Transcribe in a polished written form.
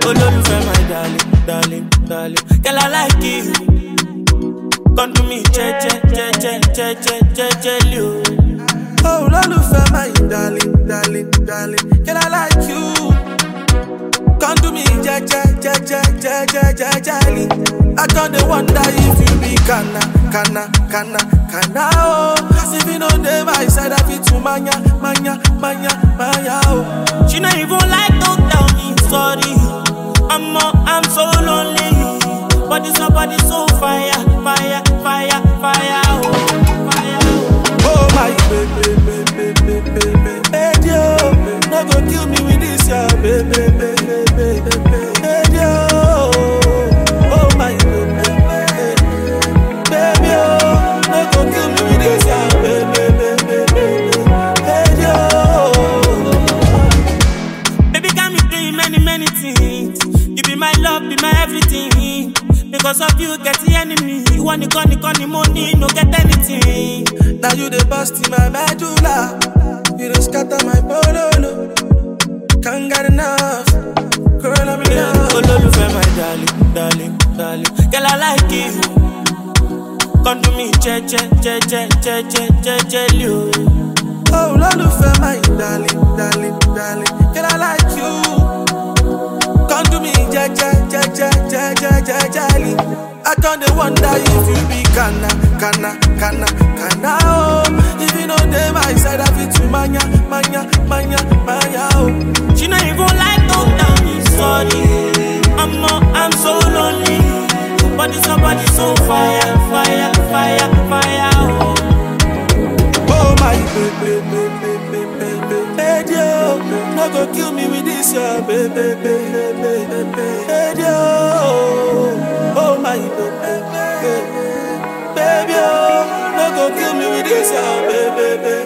Olólùfẹ́, my darling, darling, darling. Girl, I like you. Come to me, jẹ́jẹ́lì o. Oh, olólùfẹ́, my darling, darling, darling. Girl, I like you. Come to me, jẹ́jẹ́lì. I can't wonder if you be kana, oh. If you know them, I said I fit to manya, oh. She not even like to tell me sorry. I'm so lonely. Body so fire, oh, fire, oh. Oh my baby, yo, no go kill me with this, yeah, baby, yo. Oh my baby, yo, no go kill me with this, yeah, baby, yo. Baby, got me doing many things. You be my love, be my everything. Because of you, get the enemy. You want the money, no get anything. Now you the bust in my medulla. You the scatter my bololo. Can't get enough. Girl, I'm in love. Olólùfẹ́, my darling, darling, darling. Girl, I like you. Come to me, jẹ́jẹ́lì o. Oh, olólùfẹ́, my darling, darling, darling. Girl, I like you. Come to me, jẹ́jẹ́lì. I can't wonder if you be kana, oh. If you know them, I said I fit to manya, oh. She not even like to tell me sorry. I'm so lonely. Body so fire, oh. Oh my baby, yo, no go kill me with this, yeah, baby, yo. Oh my baby, yo, no go kill me with this, yeah, baby.